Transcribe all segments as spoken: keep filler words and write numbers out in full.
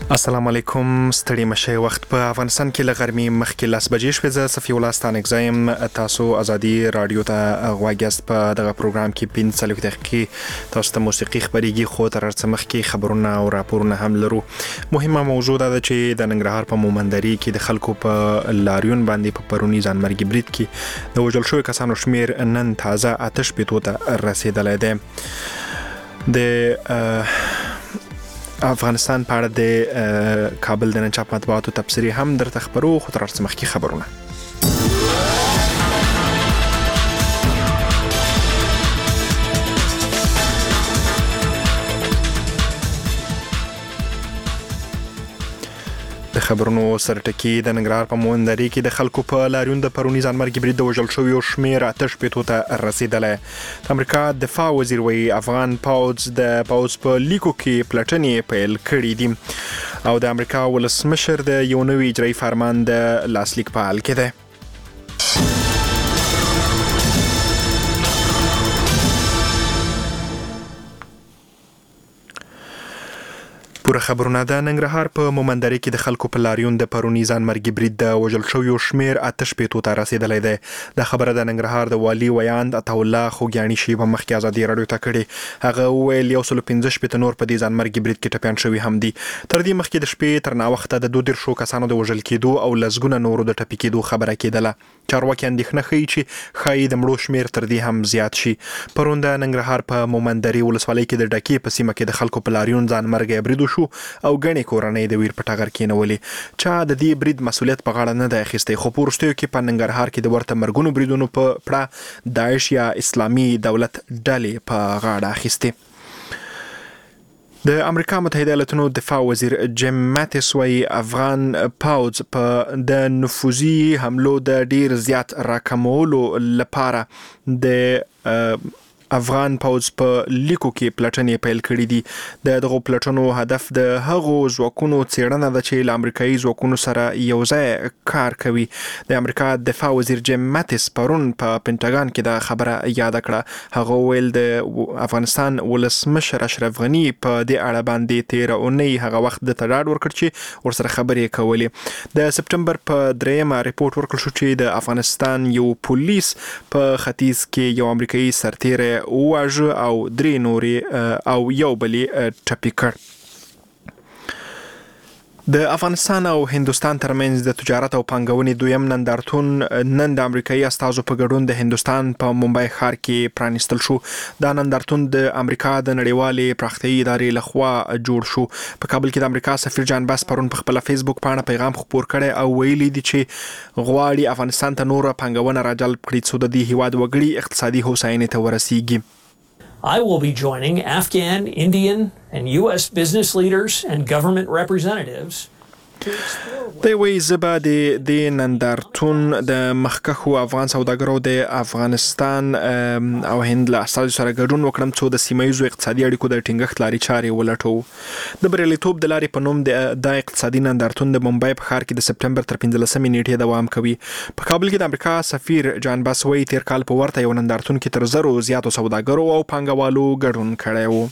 السلام علیکم. ستړي مشه وخت په افغانستان کې لغرمي مخکې لاس بجې شوې. زه صفي الله ستانک زایم. تاسو ازادي رادیو ته غواګیاست. په دغه پروګرام کې پنځه دقیقې تاسو ته موسیقي خبريږي، خو تر څه مخکې خبرونه او راپورونه هم لرو. مهمه موضوع ده چې د ننګرهار په مومندري کې د خلکو په لاریون باندې په پرونی ځانمرګي برید کې د وژل شوی کسانو شمیر نن تازه آتش پیتو ته رسیدلی دی. د افغانستان په اړه د کابل د نن چاپ مطبوعاتو تبصرې هم درته خبرو، خو تر څه مخکې خبرونه. د خبرونو سرټکی د ننګرهار په مومندري کې د خلکو په لاریون د پرونی ځانمرګي برید د وژل شویو شمیر آتش پیتو ته رسیدلی. د امریکا دفاع وزیر وایي افغان پوځ د پوځ په لیکو کې پلټنې پیل کړي دي، او د امریکا ولسمشر د یو نوي اجرایي فرمان د لاسلیک په حال کې دی. پوره خبرونه. د ننګرهار په مومندري کې د خلکو په لاریون د پرونی ځانمرګي برید د وژل شویو شمیر آتش پیتو ته رسیدلی دی. د خبره د ننګرهار د والي ویاند عطاالله خوږیاڼي شي په مخکې ازادي رادیو ته کړې. هغه وویل یو سل پنځه شپېته نور په دې ځانمرګي برید کې ټپیان شوي هم دي. تر دې مخکې د شپې تر ناوخته د دوه دېرشو کسانو د وژل کېدو او لسګونه نورو د ټپي کېدو خبره کېدله. چارواکي اندېښنه ښیي چې ښایي د مړو شمیر تر دې هم زیات شي. پرون د ننګرهار په مومندري ولسوالۍ کې د ډکې په سیمه کې د خلکو په لاریون ځانمرګي برید وشو او ګڼې کورنۍ د ویر په ټغر کېنولې. چا د دې برید مسؤلیت په غاړه نه دی اخیستی، خو په وروستیو کې په ننګرهار کې د ورته مرګونو بریدونو په پړه داعش یا اسلامي دولت ډلې په غاړه اخیستې. د امریکا متحده ایالاتونو دفاع وزیر جیم ماتیس وایي افغان پوځ په د نفوذي حملو د ډیر زیات راکمولو لپاره د افغان پوځ په لیکو کې پلټنې پیل کړي دي. د دغو پلټنو هدف د هغو ځواکونو څېړنه ده چې له امریکایي ځواکونو سره یو ځای کار کوي. د امریکا دفاع وزیر جیم ماتیس پرون په پینټاګان کې دا خبره یاده کړه. هغه ویل د افغانستان ولسمشر اشرف غني په دې اړه باندې تیره اونۍ هغه وخت د ډاډ ورکړ چې ورسره خبرې کولې. د سپټمبر په دریمه ریپورت ورکړل شو چې د افغانستان یو پولیس په ختیځ کې یو امریکایي سرتیری وواژه او درې نورې او یو بلې ټپي کړ. د افغانستان او هندوستان ترمنځ د تجارت او پانګونې دویم نندارتون نن د امریکایي استازو په ګډون د هندوستان په ممبئی ښار کې پرانیستل شو. دا نندارتون د امریکا د نړیوالې پراختیایي ادارې لخوا جوړ شو. په کابل کې د امریکا سفیر جان باس پرون په خپل فیسبوک پاڼه پیغام خپور کړی او ویلي دي چې غواړي افغانستان ته نور پانګونه راجلب کړي څو د دې هیواد وګړي اقتصادي هوساینې ته ورسیږي. I will be joining Afghan, Indian, and U S business leaders and government representatives. دی وایي زه به د دې نندارتون د مخکښو افغان سوداګرو د افغانستان او هند له استازو سره ګډون وکړم څو د سیمه ییزو اقتصادي اړیکو د ټینګښت لارې چارې ولټوو. د بریالیتوب د لارې په نوم د اقتصادي نندارتون د ممبئی په ښار کې د سپټمبر تر پنځلسمې نیټې دوام کوي. په کابل کې د امریکا سفیر جان باس وایي تیر کال په ورته یو نندارتون کې تر زرو زیاتو سوداګرو او پانګوالو ګډون کړی و.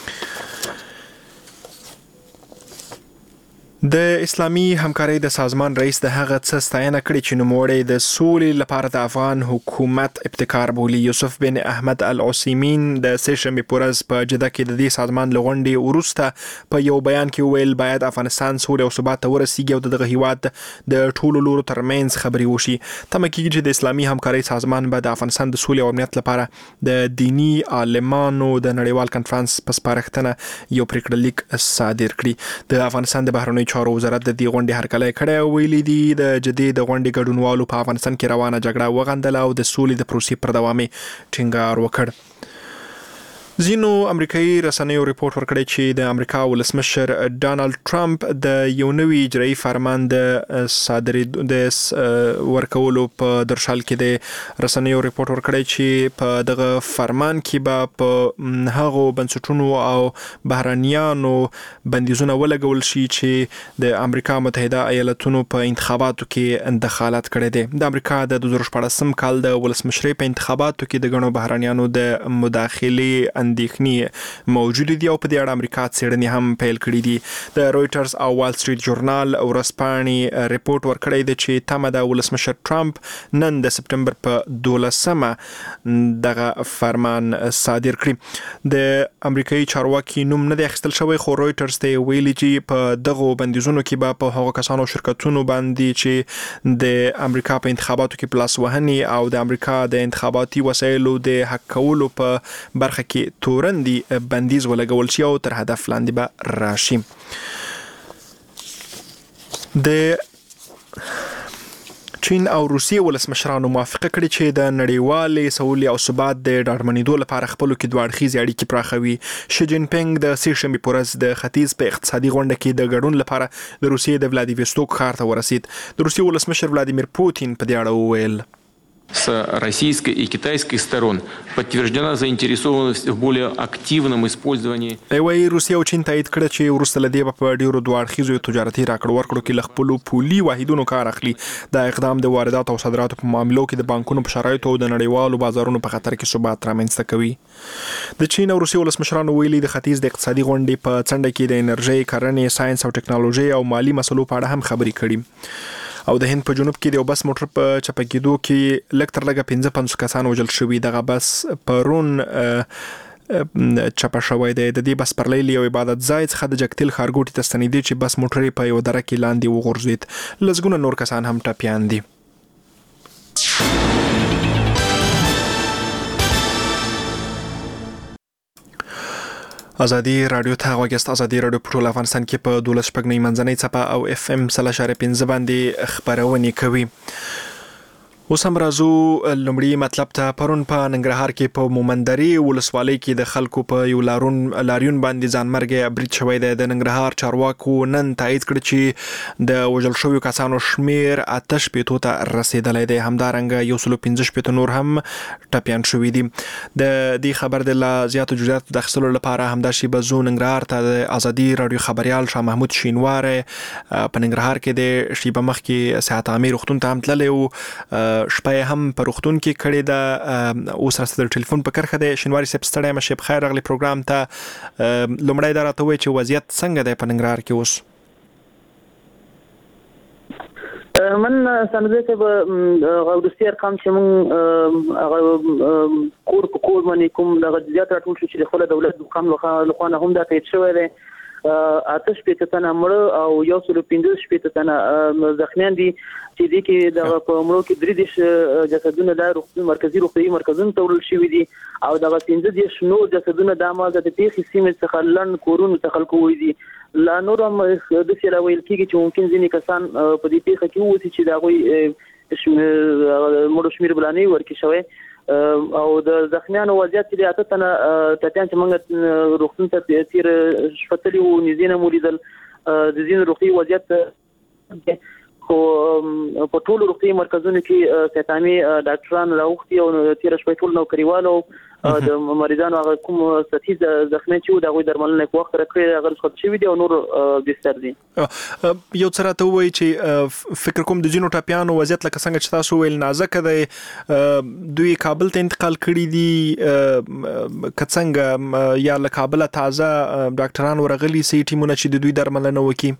د اسلامي همکارۍ د سازمان رئیس د هغه څه ستاینه کړې چې نوموړی د سولې لپاره د افغان حکومت ابتکار بولي. یوسف بن احمد العثیمین د سه شنبې په ورځ په جده کې د دې سازمان له غونډې وروسته په یو بیان کې وویل باید افغانستان سولې او ثبات ته ورسیږي او د دغه هیواد د ټولو لورو ترمنځ خبرې وشي. تمه کېږي چې د اسلامي همکارۍ سازمان به د افغانستان د سولې او امنیت لپاره د دینی عالمانو د نړیوال کنفرانس په سپارښتنه یو پریکړه لیک صادر کړي. د افغانستان د بهرنیو چارو وزارت د دې غونډې هرکلی کړی او ویلي دي د جدې د غونډې ګډونوالو په افغانستان کې روانه جګړه وغندله او د سولې د پروسې پر دوام ټینګار وکړ. ځینو امریکایي رسنیو ریپورت ورکړی چې د امریکا ولسمشر ډانلډ ټرمپ د یو نوي اجرایي فرمان د صادرېدو د ورکولو په درشل کې د رسنیو ریپورت ورکړی چې په دغه فرمان کې به په هغو بنسټونو او بهرنیانو بندیزونه ولګول شي چې د امریکا متحده ایالاتونو په انتخاباتو کې دخالت کړی دی. د امریکا د دوه زره شپاړسم کال د ولسمشرۍ په انتخاباتو کې د ګڼو بهرنیانو د مداخلې اندېښنې موجود دي او په دې اړه امریکا څېړنې هم پیل کړې دي. د رويټرز او وال سټریټ جورنال ورځپاڼې ریپورت ورکړی دی چې تمه د ولسمشر ټرمپ نن د سپټمبر په دولسمه دغه فرمان صادر کړي. د امریکایي چارواکي نوم نه دی اخیستل شوی، خو رويټرز ته ویلي چې په دغه بندیزونو کې به په هغو کسانو شرکتونو باندې چې د امریکا په انتخاباتو کې پلاس وهنې او د امریکا د انتخاباتي وسایلو د حق کولو په برخه کې تورندي بندیز ولګول شي او تر هدف لاندې به راشي. د چین او روسیې ولسمشرانو موافقه کړې چې د نړیوالې سولې او ثبات د ډاډمنېدو لپاره خپلو کې دوه اړخیزې اړیکې پراخوي. شي جین پینګ د سې شنبې په ورځ د ختیځ په اقتصادي غونډه کې د ګډون لپاره د روسیې د ولادیوستوک ښار ته ورسید. د روسیې ولسمشر ولادیمیر پوتین په دې اړه وویل: с российской и китайской сторон подтверждена заинтересованность в более активном использовании. ایوای روسیا او چین تایید کړ چې وروسته له دې په ډیرو دوه اړخیزو تجارتي راکړو ورکړو کې ل خپلو پولي واحدونو کار اخلي. دا اقدام د واردات او صادراتو په معاملو کې د بانکونو په شرایطو او د نړیوالو بازارونو په خطر کې ثبات رامنځته کوي. د چین او روسیې ولسمشرانو ویلي د ختیځ د اقتصادي غونډې په څنډه کې د انرژي، کرنې، ساينس او ټکنالوژي او مالی مسلو په اړه هم خبرې کړي. او د هند په جنوب کې د یو بس موټر په چپه کېدو کې لږ تر لږه پنځه پنځوس کسان وژل شوي. دغه بس پرون چپه شوی دی. د دې بس پرلی له یو عبادت ځای څخه د جګتیل ښارګوټي ته ستنېدی چې بس موټر په یو دره کې لاندې وغورځېد. لسګونه نور کسان هم ټپیان دي. ازادي رادیو ته غوږیاست. ازادي رادیو په ټول افغانستان کې په دولس شپږ منځنۍ څپه او اف ام سل اشاریه پنځه باندې خبرونه کوي. اوس هم راځو لومړی مطلب ته. پرون په ننګرهار کې په مومندري ولسوالۍ کې د خلکو په یو لارون لاریون باندې ځانمرګي برید شوی دی. د ننګرهار چارواکو نن تایید کړ چې د وژل شویو کسانو شمیر اته شپېتو ته رسیدلی دی. همدارنګه یو سل پنځه شپېته نور هم ټپیان شوي دي. د دې خبر د لا زیاتو جزئیاتو د اخیستلو لپاره همداسې به زو ننګرهار ته د ازادي رادیو خبريال شاه محمود شینواره په ننګرهار کې د شیبه مخ کې صحت عامه روغتون ته هم تللی و. شپه هم په روغتون کې کړې ده. اوس راست د ټلیفون په کرخه ده. شینواری صاحب ستړی مشه، بخیر راغلی پروګرام ته. لومړی دا راته وایي چې وضعیت څنګه دی په ننګرهار کې اوس؟ من سندره صاحب غوډستي ارقام چې مون هغه کور په کور باندې کوم د غزيات راټول شو چې د خپل دولت مقام لخوا نه هم دا تایید شوی دی. آتش شپېته تنه مړه او یو سل پنځه شپېته تنه زخمیان دي چې دي کې د په مړو کې درې دېرش جسدونه د روغتون مرکزي روغتي مرکزونو ته وړل شوي دي او دغه پنځه دېرش نور جسدونه د مازه د پیښې سیمې څخه لن کورونو ته خلکو وې دي. لا نور هم د څه ویل کېږي چې ممکن ځینې کسان په دې پیښه کې ووسی چې دا غوي مړو شمیر بلانې ورکې شوی او د زخمیانو وضعیت چې اته تنه ټپیان چې موږ روغتون ته تیر شپتلی او نزینه مولیدل د زین روغتي وضعیت خو په ټولو روغتي مرکزونو کې سیتامي ډاکټران راوختي او تیر شپه ټول نو کریوالو د مریضانو هغه کوم سطحي زخمیان چې د غوي درملنه په وخت راکړي هغه څه شوی دي او نور بستر دي. یو څه راته وایي چې فکر کوم د جنو ټاپیانو وضعیت لکه څنګه چې تاسو ویل نازک دی. دوی کابل ته انتقال کړي دي که څنګه یا له کابل تازه ډاکټران ورغلي سي ټیمونه چې د دوی درملنه وکړي؟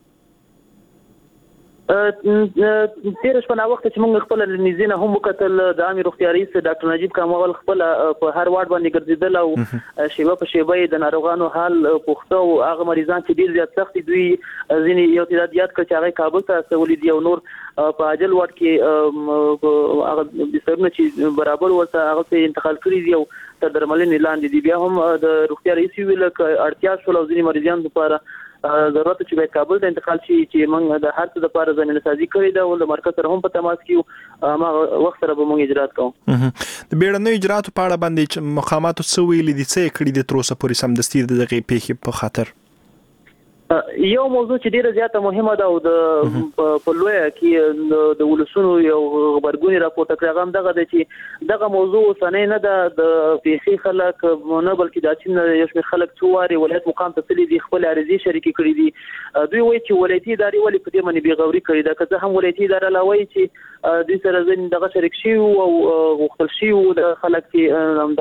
تیر شپه وخت چې موږ خپل نزینه هم وکتل د عامه روغتیا رئیس ډاکټر نجیب کامل خپل په هر وارډ باندې ګرځیدل او شیبه په شیبه د ناروغانو حال پوښتنه او هغه مریضان چې ډیر زیات سخت دوی ځینې یو تعداد یاد کړ چې هغه کابل ته استولې دي او نور په اجل وارډ کې هغه بسترونه چې برابر ورته هغه انتقال کړی دي او تر درملنې لاندې دي. بیا هم د روغتیا رئیس ویل ک اړتیا شول او ځینې مریضان لپاره ضرورت چې باید کابل ته انتقال شي چې موږ د هر څه لپاره ځانګړي سازي کړې ده او د مرکز سره هم په تماس کې ما وخت سره به موږ اجرات کوو. د بیړنیو اجراتو په اړه باندې چې مقاماتو څه ویلي دي څه کړي دي تر اوسه پورې سمدستي د دغه پیښې په خاطر؟ یو موضوع چې ډیره زیاته مهمه ده او د په لوی کې د ولسونو یو خبرګونی راپورته کړی هم دغه د چې دغه موضوع سنې نه ده د پیښې خلک نه بلکې د چین یو شمېر خلک څواري ولایت مقام ته تللي دي خپل عریضې شریکې کړې دي. دوی وایي چې ولایتي ادارې ولې په دې باندې بېغوري کړې ده که څه هم ولایتي اداره لا وایي چې دوی سره ځین دغه شریک شي او غوښتل شي او د خلک چې دغه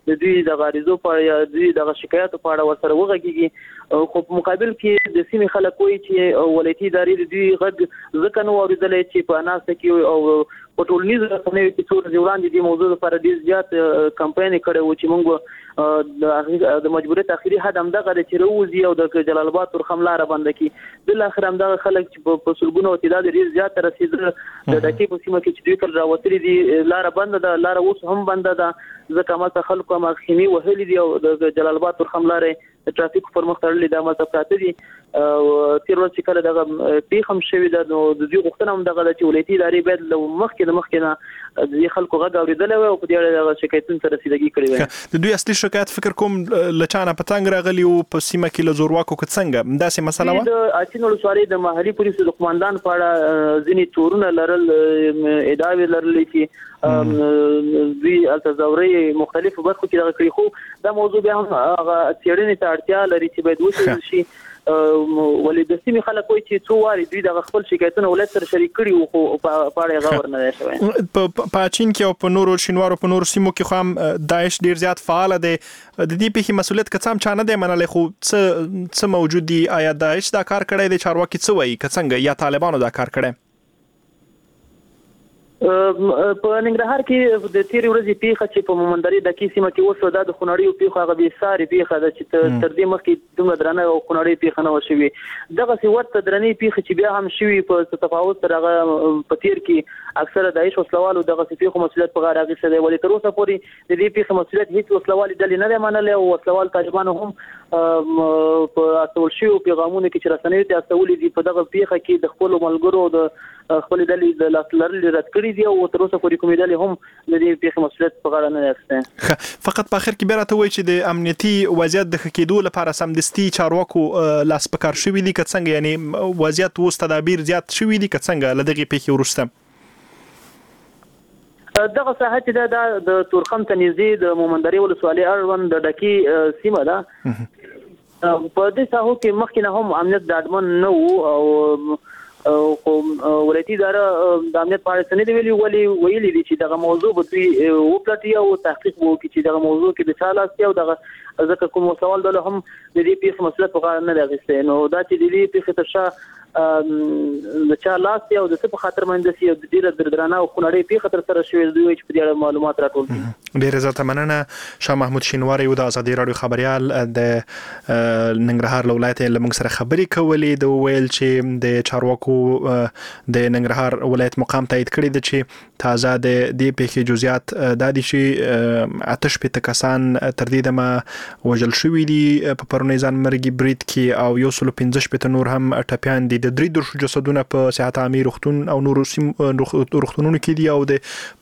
د دوی د غاریزو په یا دوی د شکایتو په اړه ورسره وغږیږي خو په مقابل کې د سیمې خلک وایي چې ولایتي ادارې د دوی غږ ځکه نه واورېدلی چې په ناسته کې او په ټولنیزو رسنیو کې څو ورځې وړاندې د موضوع لپاره ډېر زیات کمپاین کړی و چې موږ د مجبوریت اخري حد همدغه دی چې راووځي او د جلال آباد تورخم لاره بنده کړي. بالاخره همدغه خلک چې په سلګونو تعداد ډېر زیات رسېدل د ډکې په سیمه کې چې دوی کله راوتلي دي لاره بنده ده، لاره اوس هم بنده ده ځکه همالته خلکو هم خیمې وهلي دي او د جلال آباد تورخم لارې د ټرافیکو پر مخ تړلې ده، همالته پراته دي. تېر ورځ چې کله دغه پېښه هم شوې ده نو د دوی غوښتنه هم دغه ده چې ولایتي ادارې باید له مخکې د مخکې نه د دې خلکو غږ اورېدلی وای او په دې اړه دغه شکایتونو ته رسیدګي کړې وای. د دوی اصلي شکایت فکر کوم له چا نه په تنګ راغلي و په سیمه کې له زورواکو که څنګه داسې مسله وه؟ د اچین ولسوالۍ د محلي پولیسو د قماندان په اړه ځینې تورونه لرل، ادعاوې لرلې چې دوی هلته زورۍ مختلفو برخو کې دغه کړي، خو دا موضوع بیا هم هغه څېړنې ته اړتیا لري چې باید وڅېړل شي. ولې د سیمې خلک وایي چې څو وارې دوی دغه خپل شکایتونه ولایت سره شریک کړي وو خو په اړه یې غور نه دی شوی. په اچین کې او په نورو شینوارو په نورو سیمو کې خو هم داعش ډېر زیات فعاله دی. د دې پیښې مسؤلیت که څه هم چا نه دی منلی خو څه څه موجود دي؟ آیا داعش دا کار کړی دی؟ چارواکي څه وایي که څنګه یا طالبانو دا کار کړی؟ په ننګرهار کې د تیرې ورځې پیښه چې په مومندرې دکې سیمه کې وشوه دا د خونړیو پیښو هغه بېسارې پیښه ده چې تر دې مخکې دومره درنه او خونړۍ پیښه نه وه شوې. دغسې ورته درنې پیښې چې بیا هم شوي په څه تفاوت سره هغه په تیر کې اکثره داعش وسلوالو دغسې پیښو مسؤلیت په غاړه اخیستی دی. ولې تر اوسه پورې د دې پیښې مسؤلیت هېڅ وسلوالې ډلې نه دی منلی او وسلوال طالبانو هم په استول شویو پیغامونو کې چې رسنیو ته استولي دي په دغه پیښه کې د خپلو ملګرو د خپلې ډلې د لاس لرلې رد کړي دي او تر اوسه پورې کومې ډلې هم د دې پیښې مسؤلیت په غاړه نه دی اخیستی. فقط په اخر کې بیا راته وایي چې د امنیتي وضعیت د ښه کېدو لپاره سمدستي چارواکو لاس په کار شوي دي که څنګه؟ یعنې وضعیت اوس تدابیر زیات شوي دي که څنګه له دغې پیښې وروسته؟ دغه ساحه چې ده دا د تورخم ته نږدې د مومندرې ولسوالۍ اړوند د ډکې سیمه ده. په دې ساحو کې مخکې نه هم امنیت ډاډمن نه و او خو ولایتي اداره د امنیت په اړه څه نه دي ویلي، ولې ویلي دي چې دغه موضوع به دوی وپلټي او تحقیق به وکړي چې دغه موضوع کې د چا لاس دی او دغه ځکه کوم سوال ډله هم د دې پیښې مسؤلیت په غاړه نه دی اخیستی. نو دا چې د دې پیښې تر شا د چا لاس دی او د څه په خاطر باندې داسې یو ډېره درانه او خونړۍ پیښه ترسره شوې دوی وایي چې په دې اړه معلومات راټول کړي. ډېره زیاته مننه. شاه محمود شینواری و د ازادي راډیو خبریال د ننګرهار له ولایته له موږ سره خبرې کولې. د ویل چې د چارواکو د ننګرهار ولایت مقام تایید کړی دی چې تازه د دې پیښې جزئیات دا دي چې اته شپېته کسان تر دې دمه وژل شوي دي په پرونی ځان مرګي برید کې او یو سلو پنځه شپېته نور هم ټپیان دي. د درې دېرشو جسدونه په صحت عامې روغتون او نورو روغتونونو کې دي او د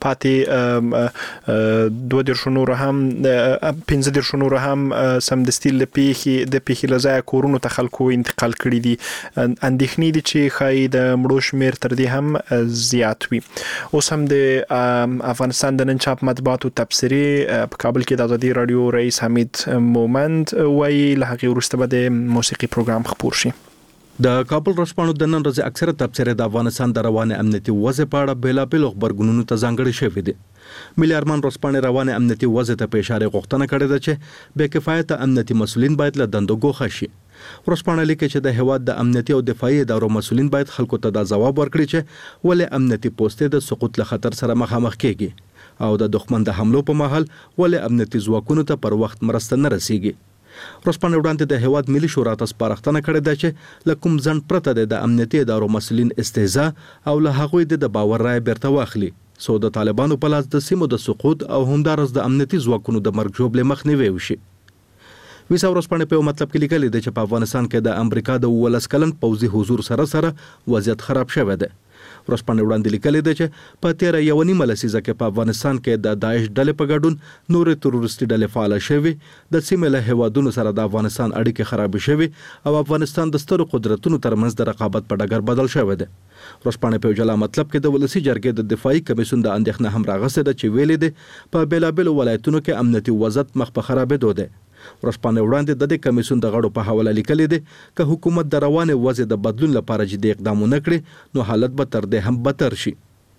پاتې دوه دېرشو نورو هم پنځه دېرشو نورو هم سمدستي له پیښې د پیښې له ځایه کورونو ته خلکو انتقال کړي دي. اندېښنې دي چې ښایي د مړو شمېر تر دې هم زیات وي. اوس هم د افغانستان د نن چاپ مطبوعاتو تبصرې په کابل کې د ازادي راډیو رئیس حمید مومند وایي له هغې وروسته به د موسیقي پروګرام خپور شي. د کابل ورځپاڼو د نن ورځې اکثره تبصرې د افغانستان د روانې امنیتي وضع په اړه بېلابېلو غبرګونونو ته ځانګړې شوې دي. ملي ارمان ورځپاڼې روانې امنیتي وضع ته په اشاره غوښتنه کړې ده چې بې کفایته امنیتي مسؤلین باید له دندو ګوښه شي. ورځپاڼه لیکي چې د هیواد د امنیتي او دفاعي ادارو مسؤلین باید خلکو ته دا ځواب ورکړي چې ولې امنیتي پوستې د سقوط له خطر سره مخامخ کېږي او د دښمن د حملو په مهال ولې امنیتي ځواکونو ته پر وخت مرسته نه رسیږي. ورځپاڼې وړاندې د هیواد ملي شورا ته سپارښتنه کړې ده چې له کوم ځنډ پرته د امنیتي ادارو مسؤلین استهزاء او له هغوی د باور رایه بیرته واخلي څو د طالبانو په لاس د سیمو د سقوط او همدارس د امنیتي ځواکونو د مرګ ژوبلې مخنیوی وشي. ویسا ورځپاڼې په یو مطلب کې لیکلي ده چې په افغانستان کې د امریکا د اوولس کلن پوځي حضور سره سره وضعیت خراب شوی دی. ورځپاڼې وړاندې لیکلي ده چې په تیره یوه نیمه لسیزه کې په افغانستان کې د داعش ډلې په ګډون نورې تروریستي ډلې فعاله شوي، د سیمې له هیوادونو سره د افغانستان اړیکې خرابې شوي او افغانستان د سترو قدرتونو ترمنځ د رقابت په ډګر بدل شوی دی. ورځپاڼې په یو جلا مطلب کې د ولسي جرګې د دفاعي کمیسیون د اندېښنه هم راغستې ده چې ویلې ده په بېلابېلو ولایتونو کې امنیتي وضعیت مخ په خرابېدو دی. ورځپاڼې وړاندې د دې کمیسیون د غړو په حواله لیکلي دي که حکومت د روانې وضع د بدلون لپاره جدي اقدام ونه کړي نو حالت به تر دې هم بدتر شي.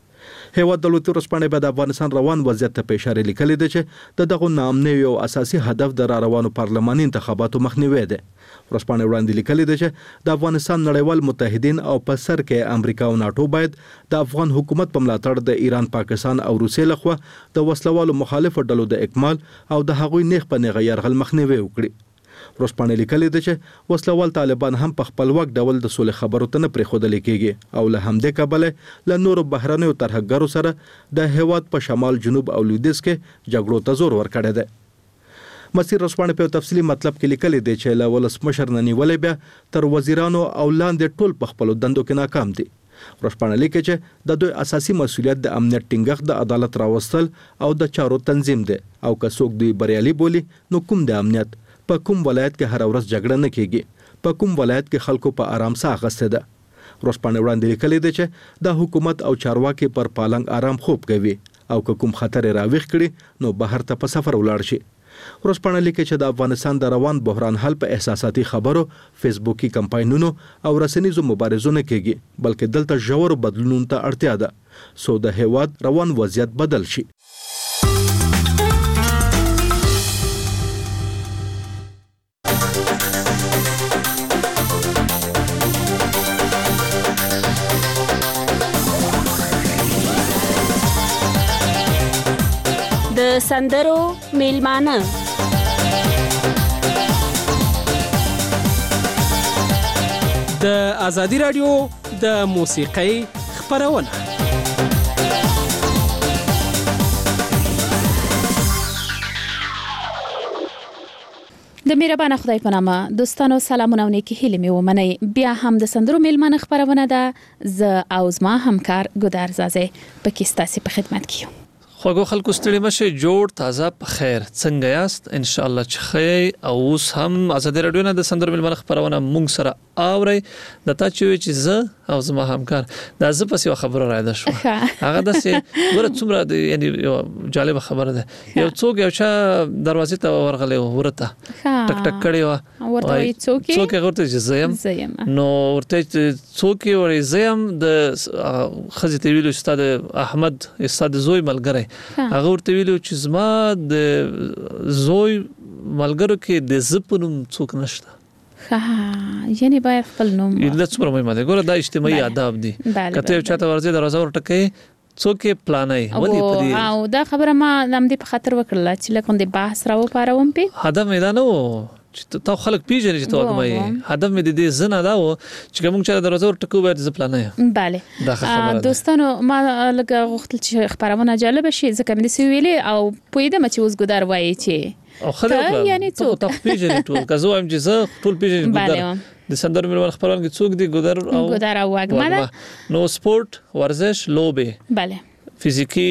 هیواد دولتي ورځپاڼې به د افغانستان روان وضعیت ته په اشاره لیکلي ده چې د دغه ناامنۍ یو اساسي هدف د روانو پارلماني انتخاباتو مخنیوي ده. ورځپاڼې وړاندې لیکلي ده چې د افغانستان نړیوال متحدین او په سر کې امریکا او ناتو باید د افغان حکومت په ملاتړ د ایران، پاکستان او روسیې لخوا د وسلوالو مخالفو ډلو د اکمال او د هغوی نیغ په نیغه یرغل مخنیوي وکړي. ورځپاڼې لیکلي ده چې وسلوال طالبان هم په خپلواک ډول د سولې خبرو ته نه پرېښودل کېږي او له همدې کبله له نورو بهرنیو ترهګرو سره د هیواد په شمال، جنوب او لویدیځ کې جګړو ته زور ورکړی دی. مسیر ورځپاڼې په تفصیلي مطلب کې لیکلي دی چې له ولسمشر نه نیولې بیا تر وزیرانو او لاندې ټول په خپلو دندو کې ناکام دي. ورځپاڼه لیکي چې د دوی اساسي مسولیت د امنیت ټینګښت، د عدالت راوستل او د چارو تنظیم دی او که څوک دوی بریالي بولي نو کوم د امنیت په کوم ولایت کې هر ورځ جګړه نه کیږي، په کوم ولایت کې خلکو په آرام ساه اخیسته ده. ورځپاڼه وړاندې لیکلي دی چې د حکومت او چارواکي پر پالنګ آرام خوب کوي او که کوم خطر راويخ کړي نو بهر ته په سفر ولاړ شي. ورځپاڼه لیکي چې د افغانستان د روان بحران حل په احساساتي خبرو، فیسبوکي کمپاینونو او رسنیزو مبارزو نه کېږي، بلکې دلته ژورو بدلونونو ته اړتیا ده سو د هیواد روان وضعیت بدل شي. د سندرو میلمانه د ازادي رادیو د موسیقۍ خبرونه. د مهربان خدای په نامه دوستانو سلامونه او نیکی هیله مې ومنئ. بیا هم د سندرو میلمانه خبرونه ده. ز او زما همکار ګودار زازه پکې ستاسو په خدمت کې یم. خوږو خلکو ستړي مشه، جوړ تازه په خیر، څنګه یاست؟ ان شاء الله چې خیر. او اوس هم ازادي رادیو نه د سندرو میلمانه خبرونه مونږ سره اوري. د تا چې چې زه او زما همکار دا زه پسې خبره راځه شو هغه د سه ګوره څومره یعنی جالب خبره ده. یو څوک یو چا دروازې ته ورغلی ورته ټک ټک کړي و ورته څوک څوک ورته زیم نو ورته څوک ورې زیم د خزته ویلو استاد احمد استاد زوی ملګری هغه ورته ویلو چې زما د زوی ملګرو کې د زپنوم څوک نشته. ها یعنی باید خپل نوم د څومره مهمه ده. ګوره دا اجتماعي آداب دي. کته یو چاته ورځي دروازه ورټکې څوک پلانای ولې پدې او دا خبره ما لمدې په خاطر وکړه چې لکه د بحث راو پاروم په هدف میدان وو چې تا خلک پیژنې چې توګه مې هدف مې د دې زنه دا و چې کوم چې دروازه ورټکو باید ز پلانای. bale دوستانو ما لکه غوښتل چې خبرونه جالب شي ځکه مې سی ویلې او پویده مې چې اوس ګدار وایي چې او خلک یعنی څوک ته پیژنې ټول کزو ام چې زه ټول پیژنې ګدار د سندر میلمانه خبرونه کې څوک دي ګدار او ګدار او واګما نو سپورت ورزش لوبه bale فزیکی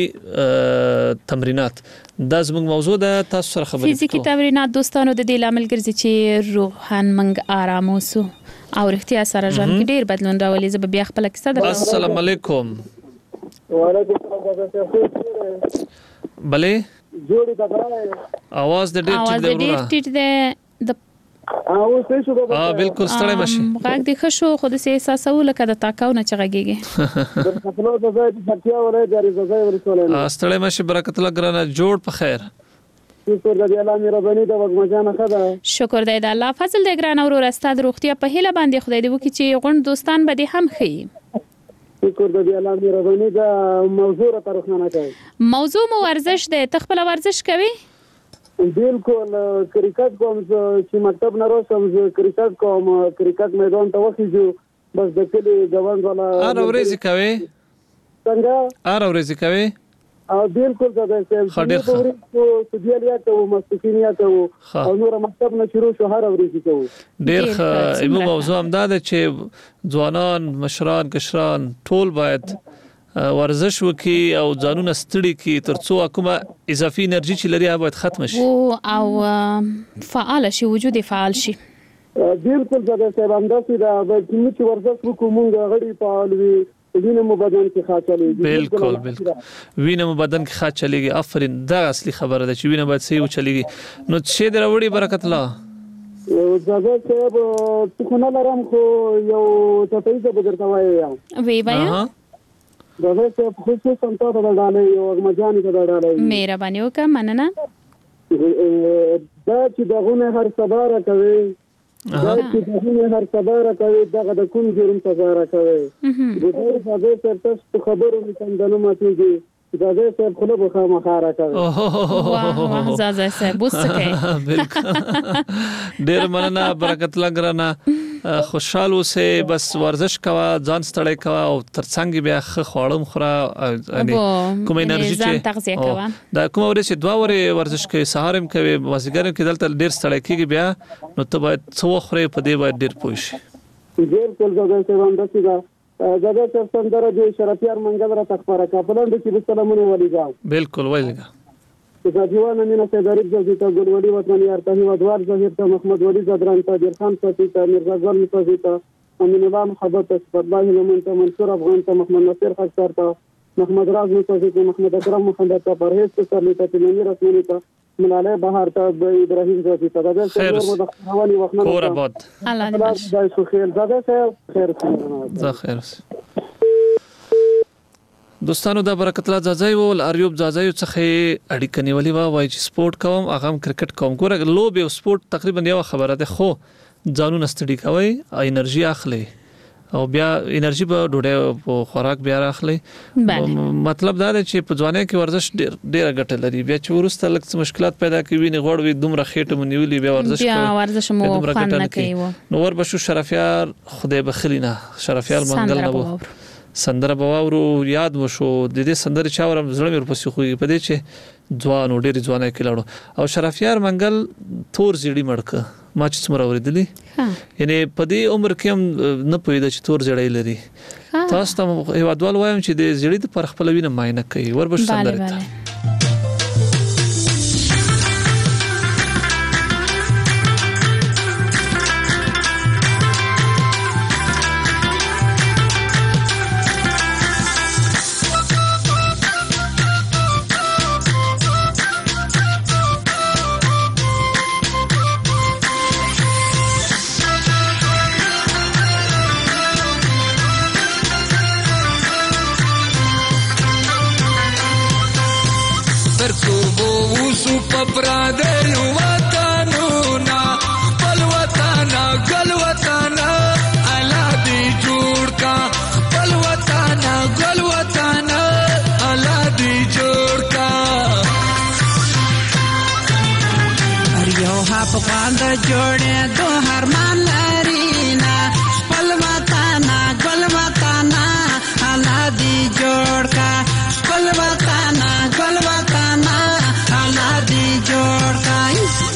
تمرینات دا زموږ موضوع ده. تاسو سره خبرې فزیکی تمرینات دوستانو د دې لامل ګرځي چې روحان منګ آرام اوسو او رښتیا سره ژوند کې ډیر بدلون راولي. زه بیا خپل کیسه درته. السلام علیکم. وعلیکم السلام. بله جوړی دا غواړم आवाज د ډیر ټیټ دی. ډیر ټیټ دی د او څه شو دا اه بالکل ستړی مشي غږ د خشو خود سه احساسو لکه د تاکاو نه چغږیږي د خپلو د ځای د فتیا ولې د رضای ورسولنه ستړی مشي برکت الله ګرانه جوړ په خیر. شکر د الله مهرباني د وګمجانه خدا شکر دی د الله فضل د ګران اور استاد روغتیا په هله باندې خدای دې وکړي چې غون دوستان به دې هم خي. شکر د الله مهرباني د موضوع را ترخنه کوي. موضوع مو ورزش دی. تخپل ورزش کوي؟ بالکل کرکټ کوم چې مکتب نه راځم زه کرکټ کوم. کرکټ میدان ته وخیږو بس د کلی ځوان والا ار ورځي کوي څنګه ار ورځي کوي او بالکل دا د خډه خو سودیالیا ته او مستقینیا ته او نور مکتب نه شروع شو هر ورځي کوي. ډیر ایمو موضوع هم دا ده چې ځوانان مشران کشران ټول باید ورزش وکي او ځانونه ستړي کی ترڅو کومه اضافي انرژي چې لري هغه باید ختم شي او فعال شي وجود فعال شي. بالکل دا د همداسې دا چې ورزش وکړو مونږ غړي فعال وي وینه مو بدن کې ښه چلېږي. بالکل بالکل وینه مو بدن کې ښه چلېږي. آفرین دا اصلي خبره ده چې وینه باید صحیح وچلېږي. نو شه دروړي برکت الله زه صاحب څه نه لرم خو یو څه پیسې بدرته وایم وی وایم دا څه خصوصا ته دا ډالې یو مجاني ته ډالې مهرباني وکړه مننه دا چې دغه هر سبا کوي دا چې دغه هر سبا کوي دغه د کوم جرم سزا کوي د دې په تاسو خبرو متندنه ماتيږي دا دې څه خپل بخا مخاره کوي واه واه زازا صاحب وسکه بالکل ډیر مننه برکت الله ګرانه خوشاله اوسه بس ورزش کوا ځان ستړی کوا او ترڅنګ بیا خړم خورا یعنی کوم انرژي چې دا کوم ورې چې دوه ورې ورزش کوي سهارم کوي واسګرم کې دلته ډیر ستړی کیږي بیا نو ته باید څو خوري په دې باید ډیر پوه شي ډیر کول زده څه باندې چې زده څه څنګه د شرفیار منګل را تخبره کاپلان د چې سلامونه ولېګا بالکل ولېګا چې ځوان مینه ته غریب ځای ته ګلوړي وطن یار ته ودوار ظاهر ته محمد ولی زدران ته دیر خان ته ته مرزا ګل ته ته امین الله محبت ته الله لمن ته منصور افغان ته محمد نصر خاصر ته محمد راز ته ته محمد اکرم محمد ته پرهیز ته ته منیر رسمي ته ملاله بهار ته ابراهيم ځای ته دا څلور مدخواني وخت کور آباد الله دې دای شو خیر زده خیر زه خیر دوستانو دا برکت الله زازای ول اریوب زازای څخه اړیکه نیولې و وای چې سپورت کوم هغه کرکټ کوم ګوره لوب او سپورت تقریبا یو خبره ده خو ځانو نستړي کوي انرژي اخلي او بیا انرژي په ډوډۍ په خوراک بیا اخلي مطلب دا دی چې په ځوانۍ کې ورزش ډیر ډیر ګټه لري بیا چې ورسته لکه مشکلات پیدا کوي نه غوړ وي دومره خېټه مونیولي بیا ورزش کوي بیا ورزش مو خوان نه کوي نو ور بشو شرفیار خدای بخلینا شرفیار منګل نه سندره بواورو یاد وشو د دې سندره چا ورم زړه مې ورپسې خوږي په دې چې ځوان ډېر ځوانه کې لاړو او شرفیار منګل تور زیړی مړک ما چې څومره اوریدلی یعنی په دې عمر کې هم نه پوهیده چې تور زیړی لري تاسو ته هیوادوال وایم چې د زیړی د پر خپل وینه معاینه کوي وربش سندره ته پرادیو وطنونا خپل وطن ګل وطن الا دی جوړ کا خپل وطن ګل وطن الا دی جوړ کا اریو ها په باند جوړه دو هرمان لرینا خپل وطن ګل وطن الا دی جوړ کا خپل وطن ګل وطن دی جوړ کای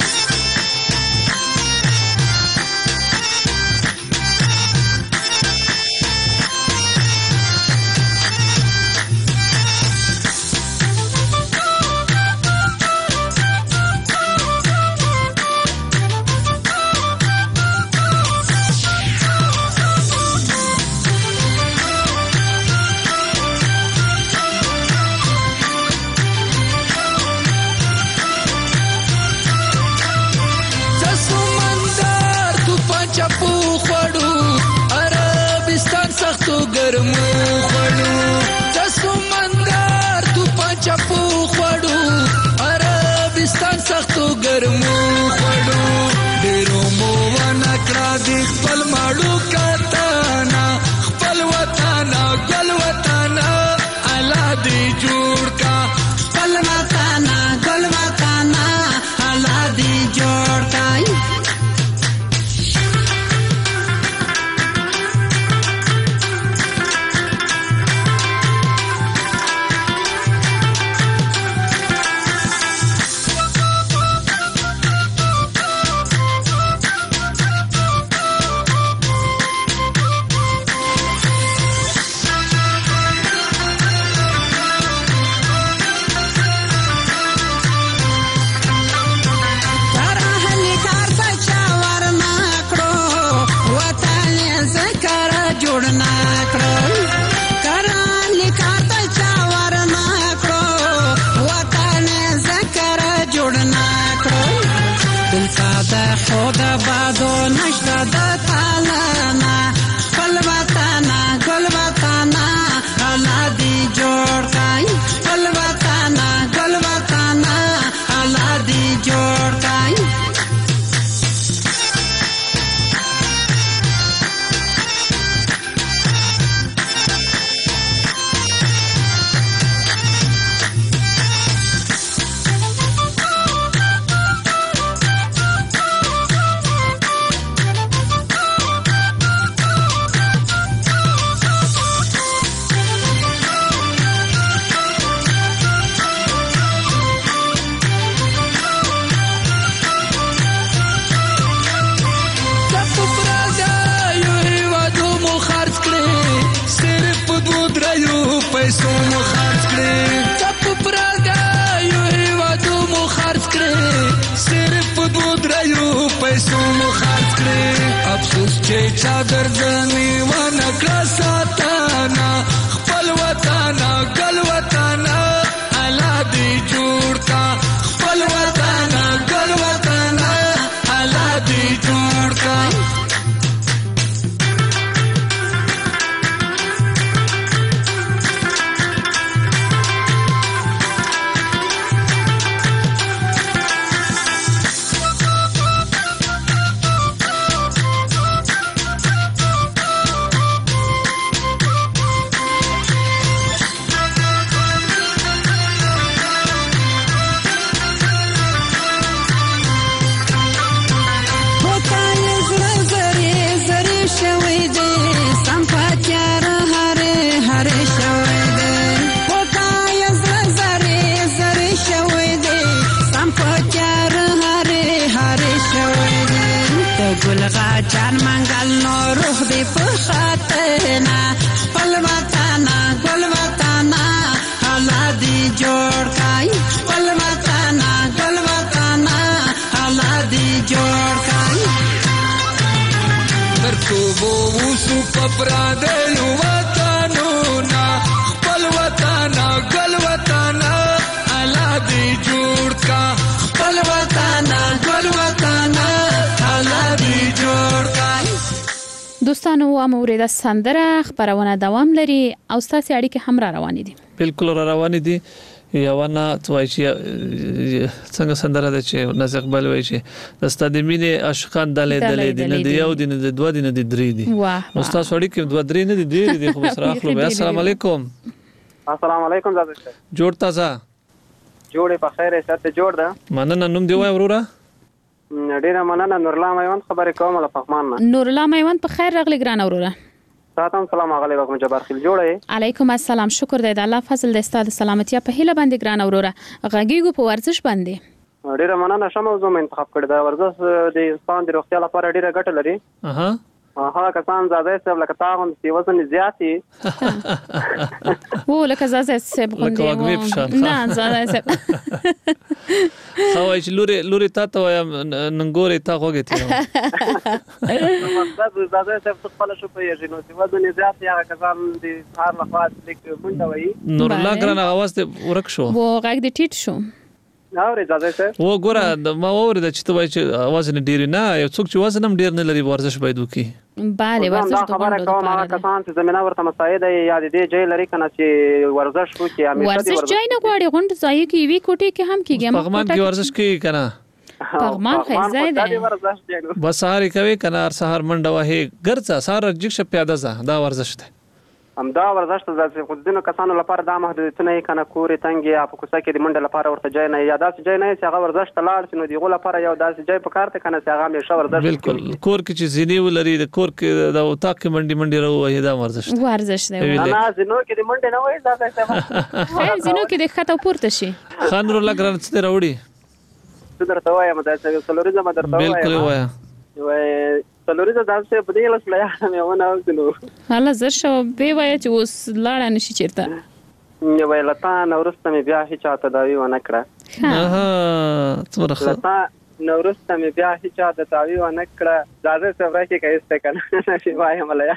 ګرمو خړو د سمندر تو پچپو خړو عربستان سختو ګرمو خړو ډیرو مو ونکړه د خپل ماړو کتانا خپل وطن ګل وطن الا دی جوړ کا خپل وطن ګل وطن الا دی جوړ کای پیسو مو خرڅ کړې چپ پرګایو هیوادو مو خرڅ کړې صرف دو درایو پیسو مو خرڅ کړې افسوس چې چا ګرځنی ونه کړه ساتانا خپل وطن ګل وطن الا دی جوړ کا خپل وطن ګل وطن الا دی جوړ کا جان منګل نو روح دې په خاطرنا خپل وطن ګل وطن حالا دې جوړ کای خپل وطن ګل وطن حالا دې جوړ کای ترکو وو وسو پپرا دې وطنو نا خپل وطن ګل وطن حالا دې جوړ کا خپل وطن ګل وطن حالا دې جوړ دوستانو و موریده سندره خبرونه دوام لري او ستاسو اړیکې هم را روانې دي بالکل را روانې دي یو نه توای چې څنګه سندره ده چې ناز اقبال وایي چې د ستاد مینې عاشقان دلې دلې دي نه دی یو دي نه دی دوه دي نه دی درې دي نو تاسو اړیکې دوه درې نه دي ډېر دي خو سره اخلو السلام علیکم السلام علیکم زاده جوړ تازه جوړې په خیره ستاسو جوړ ده مننه نوم دی وای وروره ډیره مننه نورلا میوند خبرې کوم له فهمان نه نورلا میوند په خیر راغلی ګران اوروره سلام سلام علیکم جبار خیل جوړه علیکم السلام شکر دې الله فضل دې ستاسو سلامتی په هله باندې ګران اوروره غږیږو په ورزش باندې ډیره مننه شمه موضوع مې انتخاب کړی دا ورزش د انسان د روغتیا لپاره ډیره ګټه لري اها ها کسان زاده سب لکه تا هم سی وزن زیاتی و لکه زاده سب غوندي نه زاده سب خو چې لوري لوري تا ته ننګوري تا غوګتی نو مقصد زاده سب خپل شو پیږي نو سی وزن زیاتی هغه کسان د هر لخوا لیک مونږ وایي نور لا ګران اواز ته ورک شو و غږ دې ټیټ شو اورې زاده سب و ګوره ما اورید چې ته وایي چې اواز نه ډیر نه یو څوک چې وزن هم ډیر نه لري ورزش باید وکړي bale ورزش د خبره کوم هغه کسان چې زمينه ورته مساعد یا د دې جای لري کنه چې ورزش وکړي همیشه ورزش جای نه غواړي غونډ ځای کې وی کوټي کې هم کېږي پغمان کې ورزش کوي کنه پغمان خیزه ده بس سهار کوي کنه سهار منډه وهي ګرځه سهار جګ ش پیاده ځه دا ورزش ده هم دا ورزش ته ځکه خو دینو کسانو لپاره دا محدودیتونه کنه کورې تنګي یا په کوڅه کې د منډه لپاره ورته جای نه یا داسې جای نه چې هغه ورزش ته لاړ شي نو دیغه لپاره یو داسې جای په کار ته کنه چې هغه همیشه ورزش بالکل کور کې چې زینې ولري د کور کې د اوتاق کې منډي منډي راوي دا ورزش ورزش دی نه زینو کې د منډه نه وای دا څه خیر زینو کې د خطا پورته شي خان رو لګران څه راوړي څه درته وایم دا چې سلوریزم درته وایم بالکل وایم وای سلوریزم داسې په دې لاس لیا مې ونه اوسلو حالا زر شو به وای چې اوس لاړ نشي چیرته نو وای لتا نورسته مې بیا هیڅ تداوی ونه کړه اها څومره لتا نورسته مې بیا هیڅ تداوی ونه کړه زاده سره کې کایسته کنه شي وای ملیا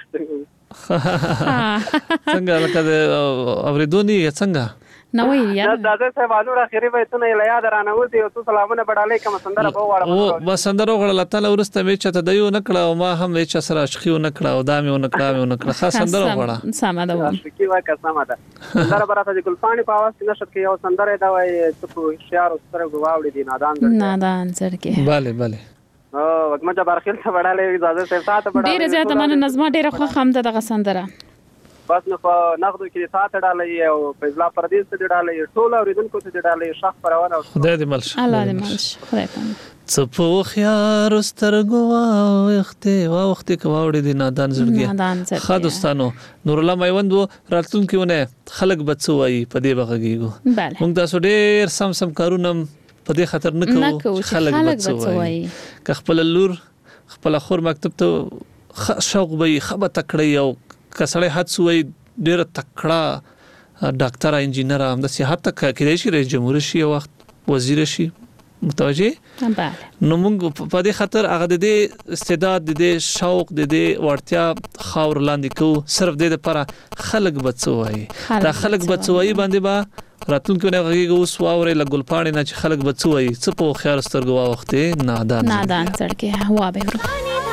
څنګه لکه اوریدونی څنګه نو وی دا زاده صاحب انور اخیری وایته نه یاد رانه ودی او سلامونه بډالې کوم سندره په واړه او بس سندره غړل تعالی ورسته مې چته دیو نه کړه او ما هم هیڅ سره عاشقیو نه کړه او دا مې نه کړه مې نه کړه خاص سندره غړه سم ده عاشقی وا قسمه ده سندره براته د ګلپانی په आवाज کې نشد کې یو سندره دا وای چې په شعر او سره غواړي دي نادان ده نادان سره bale bale او وګما جبار خیل ته بډالې زاده صاحب ساته بډالې ډیره زیاته من نظم ډیره خو خم ده دغه سندره بس نو په نغدو کې ساته ډالې او فیضلا پردیس ته ډالې ټول اوریدونکو ته ډالې شخ پرونه خدای دې ملش الله دې ملش خدای پام څپو خيار سترګو وخت او وخت کواوړي دي نادان زړګي خاصستانو نور الله میوند راتلونکي ونه خلق بچوي په دې بغږیګو موږ تاسو ډېر سم سم کارونه په دې خطر نه کوو خلق بچوي که خپل لور خپل خور مکتب ته شوق به خبره تکړی او کسړې حد سوې ډېر تکړه ډاکټر انجینر هم د سیاحت تک کېدای شي رئیس جمهور شي او وخت وزیر شي متوجه بله نو موږ په دې خاطر هغه د دې استعداد د دې شوق د دې ورتیا خاور لاندې کو صرف د لپاره خلق بچوي دا خلق بچوي باندې با راتلونکو نه غږی اوس واورې لګل پاڼې نه چې خلق بچوي څه په خیال سترګو وخت نادان نادان سړکه هوا به ورو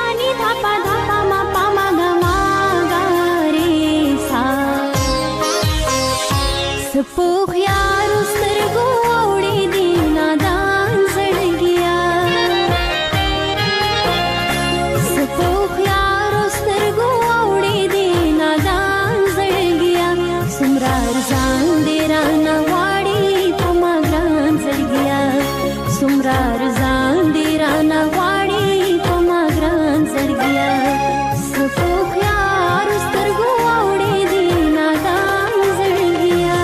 سپوخ یار سترګو اوړې دي نادان زړګیا سپوخ یار سترګو اوړې دي نادان زړګیا سمرا ځان دې رانه واړې په ما ګران زړګیا سمرا ځان دې رانه واړې په ما ګران زړګیا سپوخ یار سترګو اوړې دي نادان زړګیا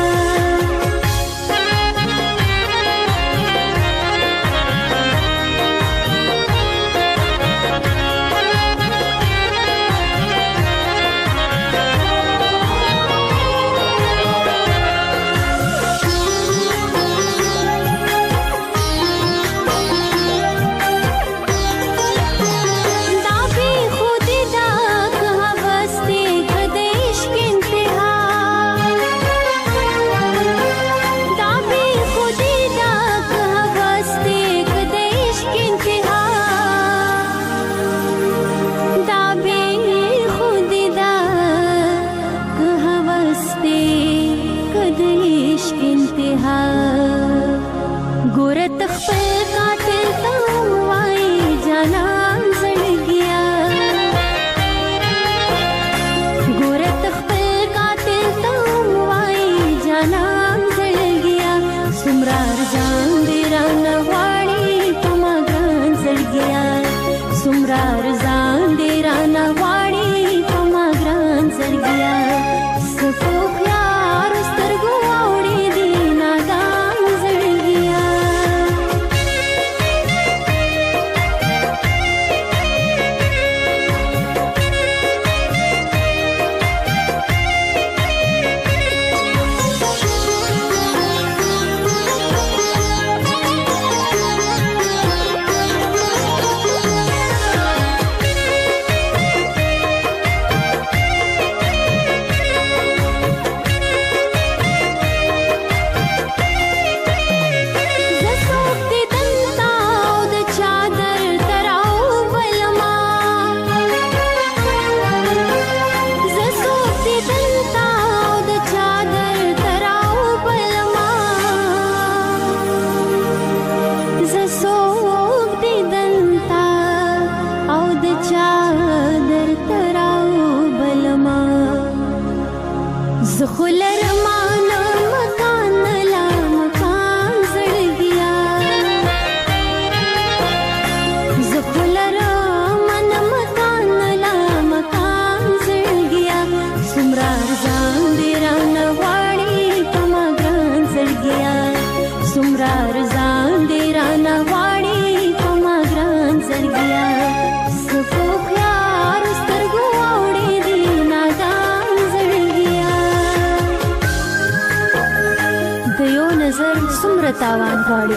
تاوان غواړي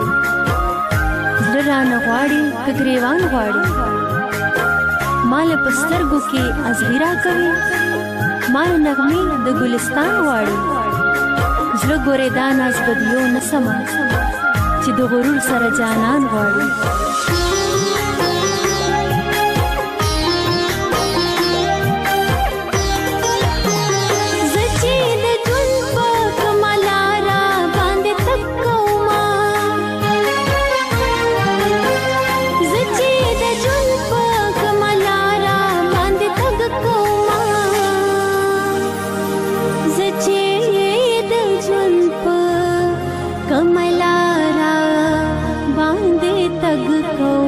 زړه رانه غواړي که ګریوان غواړي مال په سترګو کې ازغیرا کوي مال نغمې د ګلستان غواړي زړه ګورې دا ناز بدیو نه سمه چې د غرور سره جانان غواړي कमलारा बांधे तग को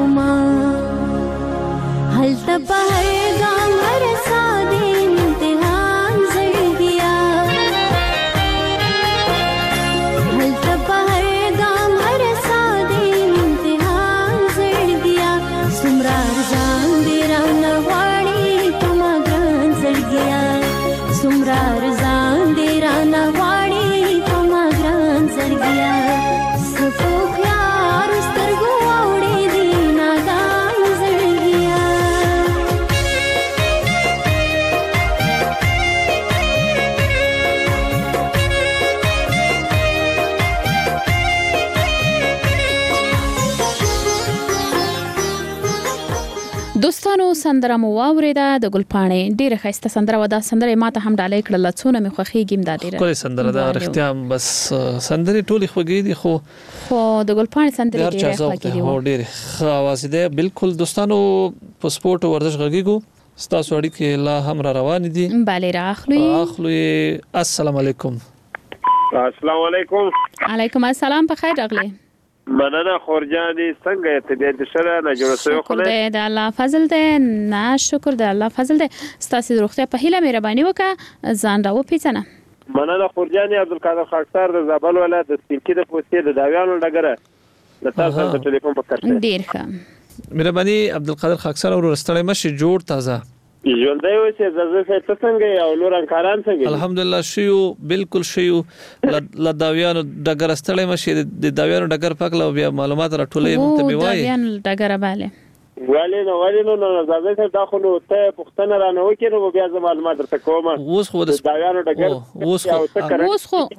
دوستانو سندره مو واوریده د ګلپاڼې ډیره ښایسته سندره و دا سندره ماته هم ډالۍ کړله څونه مې خوښیږي دا ډیره کومه سندره دا رښتیا بس سندره ټولې خوږې دي خو خو د ګلپاڼې سندره ډیره خوږې دي هو ډیره ښه आवाज ده بالکل دوستانو په سپورت ورزش غږیږو ستاسو اړیکې لا هم را روان دي bale راخلو اخلو السلام علیکم السلام علیکم علیکم السلام په خیر راغلی مننه خورجاني څنګه ته دې سره نه جوړ شوی خو نه د الله فضل دې نه شکر د الله فضل دې ستاسو روغتیا په هیله مهرباني وکړه ځان راو پیڅنه مننه خورجاني عبدالقادر خاکسار د زابل ولایت د سپینکي د پوستې د داویانو ډګره د تاسو په ټلیفون په کارته ډیر ښه مهرباني عبدالقادر خاکسار اور رستړی مشه جوړ تازه ژوندۍ اوسې زړه څه څنګه او نور انکاران څنګه الحمدلله شیو بالکل شیو ل داویانو ډګر استړی مشه د داویانو ډګر پکله بیا معلومات راټولې مونته بي وایي داویانو ډګر باله ولی نو ولی نو نو زړه داخلو ته پښتنه را نه وکړو بیا زما معلومات درته کوم اوس خو د داویانو ډګر اوس خو اوس خو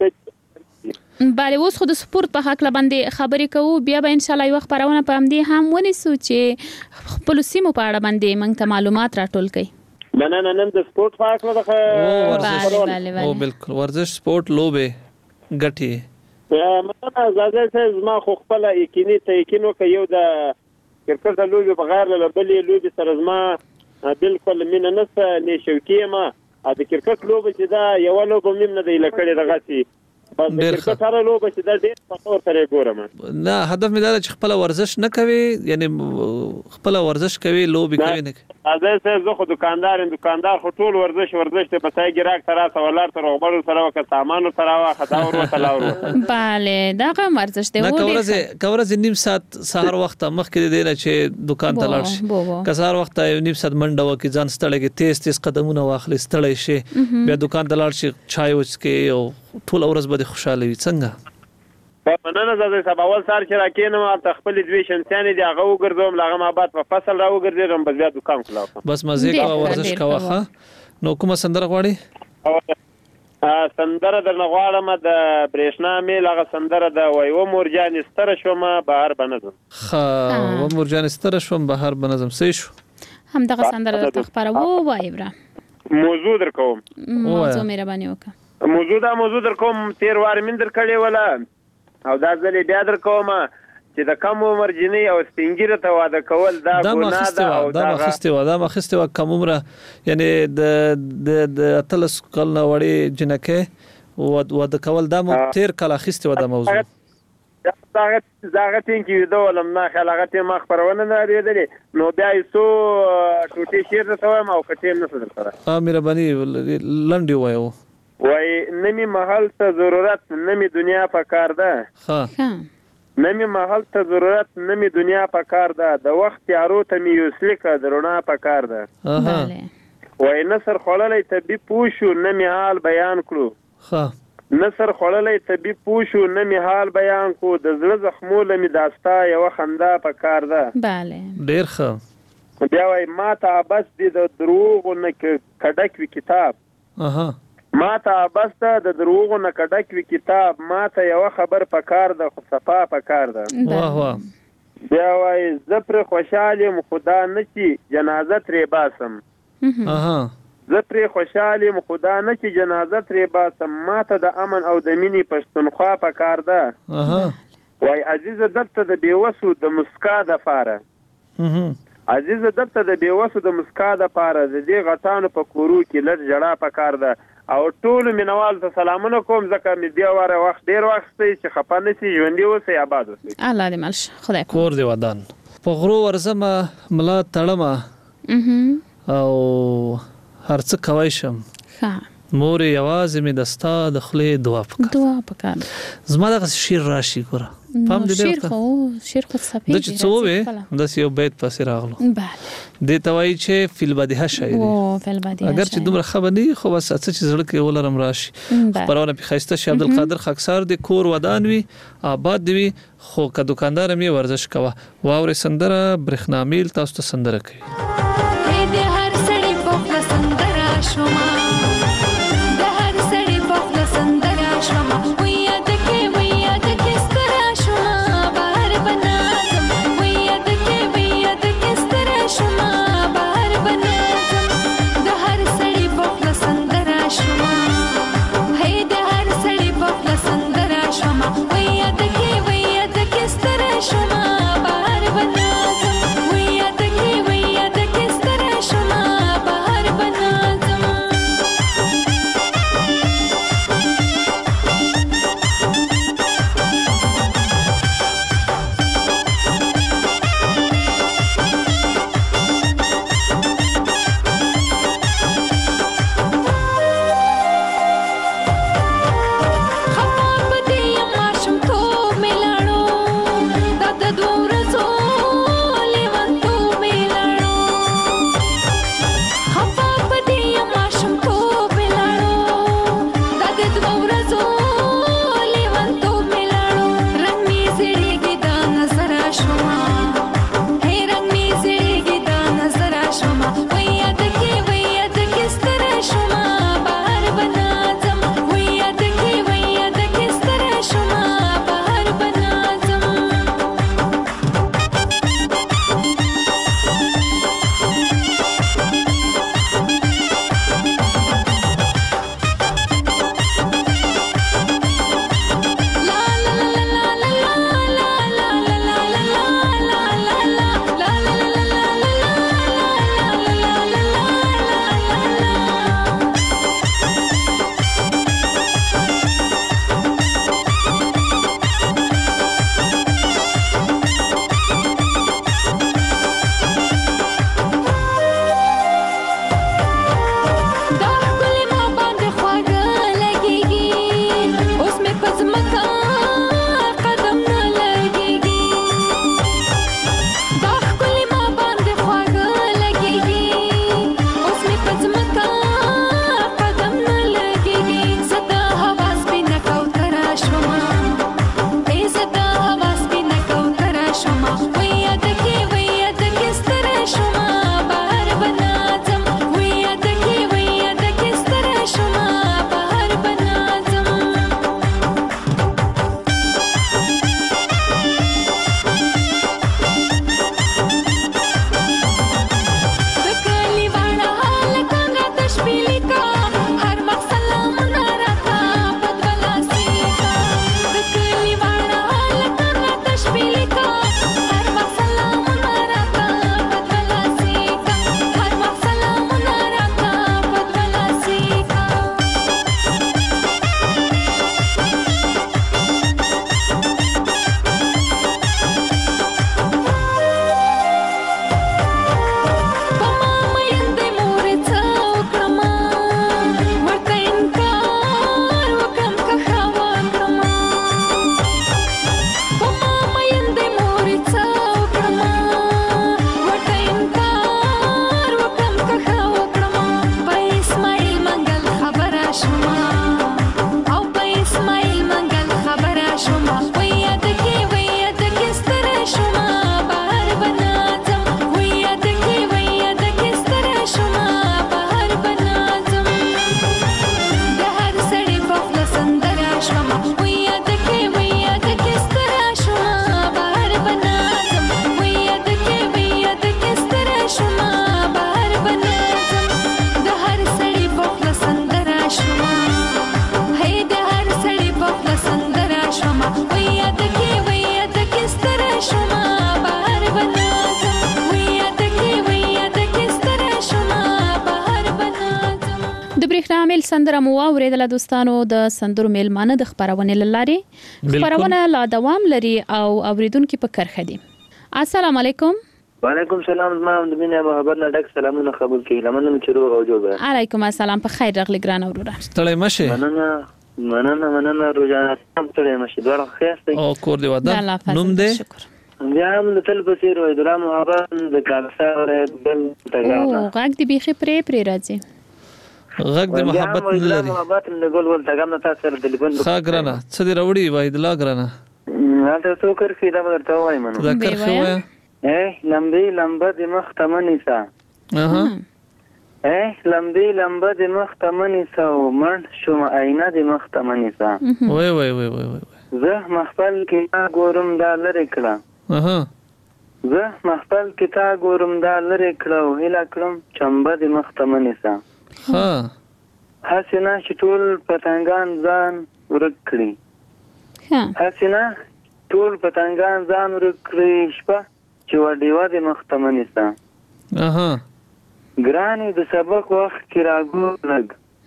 بله اوس خو د سپورت په حق باندې خبرې کوو بیا به ان شاء الله یو خبرونه په همدې هم ونیسو چې خپل سیمو په اړه باندې موږ ته معلومات راټول کړي نه نه نن د سپورت په حق باندې او بالکل ورزش سپورت لوبه ګټي مثلا زاده زما خو خپل یقیني ته یقینو کې یو د کرکټ د لوبي بغیر له بلې لوبي سره زما بالکل مين نه نه شوکې ما د کرکټ لوبه چې دا یو لوبه مم نه دی لکړې دغه سي ډیر ښه سره لوبه چې دا ډیر په تور سره ګورم نه هدف مې دا چې خپل ورزش نه کوي یعنی خپل ورزش کوي لوبي کوي نه اځه زه خو دکاندار دکاندار خو ټول ورزش ورزش ته پتاي ګراک ترا سوالار تر غبرو سره وک سامان تر وا خداور وتلاور bale دا کوم ورزش دی نه کورزه کورزه نیم ساعت سحر وخت مخکې دی چې دکان ته لاړ شي کسار وخت نیم ساعت منډه وکي ځان ستړی کې تیز تیز قدمونه واخلي ستړی شي بیا دکان ته لاړ شي چای وڅکي او ټول ورځ به خوشاله وي څنګه په نن زده سباول سار چې راکینم او خپل دوی شنتيان دي هغه وګرځوم لاغه ما بعد په فصل را وګرځم بس بیا دکان خلاص بس مزه کا ورزش کاوه نو کومه سندره غواړي ا سندره درنه غواړم د برېښنا میل هغه سندره د وایو مورجان ستر شوم بهر بنظم خا و مورجان ستر شوم بهر بنظم سې شو هم دغه سندره د خبره وو وای برا موضوع درکوم موضوع مهرباني وکړه موضوع دا موضوع در کوم تیر وار من در کړي ولا او دا ځلې بیا در کوم چې د کم عمر جنۍ او سپینګیره ته واده کول دا ګناه ده او دا مخسته و دا مخسته و کم عمر یعنی د د د اتلس کلنه وړي جنکه و واده کول دا مو تیر کله خسته و دا موضوع داغه داغه تین کې دوه لمنه خلاغت ما خبرونه نه لري نو بیا یسو ټوټي شیر ته وایم او کټیم نه صدر سره ا مهرباني لنډي وایو وای نمی محل ته ضرورت نمی دنیا په کار ده ها نمی محل ته ضرورت نمی دنیا په کار ده د وخت یارو ته می یوسلیکه درونه په کار ده bale وای نصر خللې طبي پوشو نمی حال بیان کړو ها نصر خللې طبي پوشو نمی حال بیان کو د زړه زخمو لمی داستا یو خندا په کار ده bale ډیر ښه بیا وای ما ته بس د دروغ نه کډک وی کتاب اها ما ته بس د دروغ نه کډک وی کتاب ما ته یو خبر پکار ده خو صفا پکار ده واه واه بیا وای زپر خوشاله خدا نه چی جنازه ترې باسم اها زپر خوشاله خدا نه چی جنازه ترې باسم ما ته د امن او د مینې پښتونخوا پکار ده اها وای عزیز دته د بیوسو د مسکا د فاره اها عزیز دته د بیوسو د مسکا د فاره د دې غټانو په کورو کې لږ جړه پکار ده او ټول مینوال ته سلامونه کوم ځکه مې بیا واره وخت ډیر وخت چې خپه نشي ژوندۍ اوسئ آباد اوسئ الله دې ملش خدای کور دې ودان په غرو ورزمه ملا تړمه او هرڅه کوي شم ها مور یوازې مې دستا د خلې دعا پکړه دعا پکړه زما د شیر راشي ګره پام دې شیر خو شیر خو صفي د چې څوې د یو بیت پسې راغلو bale د توای چې فل بدیه شاعري او فل بدیه اگر چې دومره خبر نه خو بس اڅ چې زړه کې ولرم راشي پرونه په خسته شه عبدالقادر خاکسار د کور ودان وی آباد دی خو که دکاندار مې ورزش کوا واورې سندره برېښنا میل تاسو ته سندره کوي دې هر سړی په سندره شوما شما شامل سندره مو اوریدل دوستانو د سندرو میلمانه د خبرونه لاري خبرونه لا دوام لري او اوریدونکو په کرخه دي. السلام علیکم. وعلیکم السلام. ما د مینه محبت نه ډک سلامونه قبول کړئ. لمنه چې روغ او جوړ. علیکم السلام. په خیر راغلی ګران اوروره. ستړی مشه. مننه مننه مننه روزانه هم ستړی مشه. دوه خیر او کور دی ودا. نوم دې شکر. بیا هم تل په سیر وای د محبت د کارسا ورې بل تګا. او غږ دی بيخي پرې پرې راځي. غږ د محبت نه لري. محبت نه ګول ول تګم نه تاسو سره ټلیفون ښه ګرانه څه دی راوړي وای د لا ګرانه نه ته څو کر کې دا ورته وای منو دا کر خو وای اے لمبي لمبه د مخ تمنیسا اها اے لمبي لمبه د مخ تمنیسا ومن شوم عینه د مخ تمنیسا وای وای وای وای زه مخبل کې ګورم دا لری کړه اها زه مخبل کې تا ګورم دا لری کړه هلا کړم چمبه د مخ تمنیسا ها حسنا چې ټول پتنګان ځان ورک کړي حسنا ټول پتنګان ځان ورکړي شپه چې وډیوا د مختمنستا اها ګرانی د سبق وخت کې راګو لګ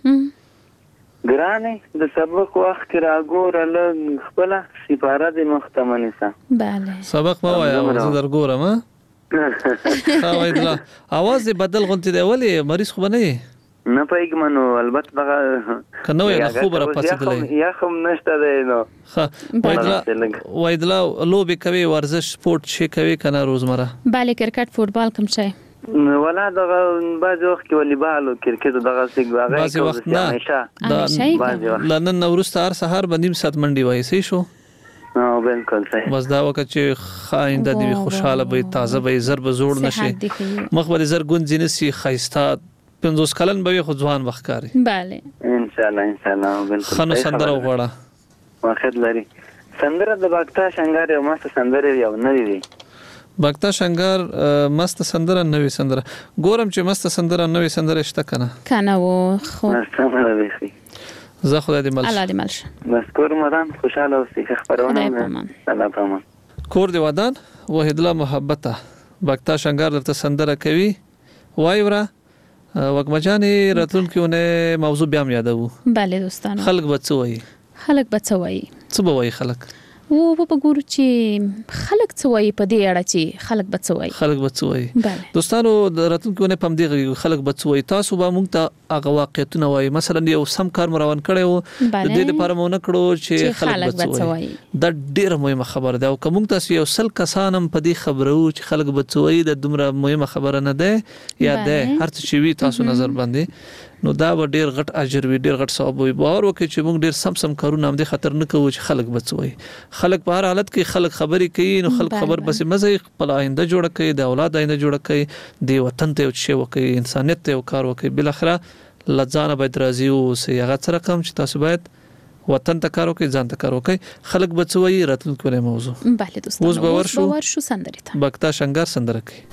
ګرانی د سبق وخت کې راګو لګ خپل سپاره د مختمنستا bale سبق ما وایا زه درګورم ها وایدلا اواز بدل غونتی دی ولی مریض خو نه نه پېګ منو البته دغه کنه یو خوب را پاتېدلې یا کوم نشته دی نو وایدلا وایدلا لوبي کوي ورزش سپورت شي کوي کنه روزمره bale کرکټ فوتبال کوم شي ولا دغه بعض وخت کې والیبال او کرکټ دغه څه غواړي بعض وخت نه لنن نورسته هر سحر باندې سات منډي وای سي شو او بالکل صحیح بس دا وخت چې خاینده دی خوشاله به تازه به ضرب زوړ نشي مخبر زر ګون جنسي خيستا پنځوس کلن به خو ځوان وخت کاری bale ان شاء الله ان شاء الله بالکل خنو سندره وغواړه واخد لري سندره د باکتا شنګار یو مست سندره یو نه دی باکتا شنګار مست سندره نوې سندره ګورم چې مست سندره نوې سندره شته کنه کنه و خو سندره دی زه خدای دې مل الله دې مل شه مذکور مدام خوشاله اوسې خبرونه الله پامان کور دی ودان وحید الله محبته باکتا شنګار درته سندره کوي وای ورا وګمجانې راتلونکيونه موضوع بیا یادو bale دوستانو خلک بچوي خلک بچوي څه بوي خلک و په ګورو چې خلک څوي په دې اړه چې خلک بچوي خلک بچوي دوستانو د راتلونکيونه پم دی خلک بچوي تاسو به موږ ته هغه واقعیتونه وای مثلا یو سم کار مروان کړي وو د دې لپاره مونږ کړو چې خلک بچوي دا ډیره مهمه خبره ده او کوم تاسو یو سل کسانم په دې خبرو چې خلک بچوي د دومره مهمه خبره نه ده یا ده هر څه چې وی تاسو نظر باندې نو دا به ډیر غټ اجر وي ډیر غټ ثواب وي باور وکړي چې موږ ډیر سم سم کارونه هم د خطر نه کوو چې خلک بچوي خلک په هر حالت کې خلک خبري کوي نو خلک خبر بس مزه خپل آینده جوړه کوي د اولاد آینده جوړه کوي د وطن ته او شی وکړي انسانيت ته او کار وکړي بل اخره لځانه باید راضي او سي هغه سره کوم چې تاسو باید وطن ته کار وکړي ځان ته کار وکړي خلک بچوي راتلونکو موضوع bale دوستانو اوس باور شو باور شو سندره ته باکتا شنګار سندره کوي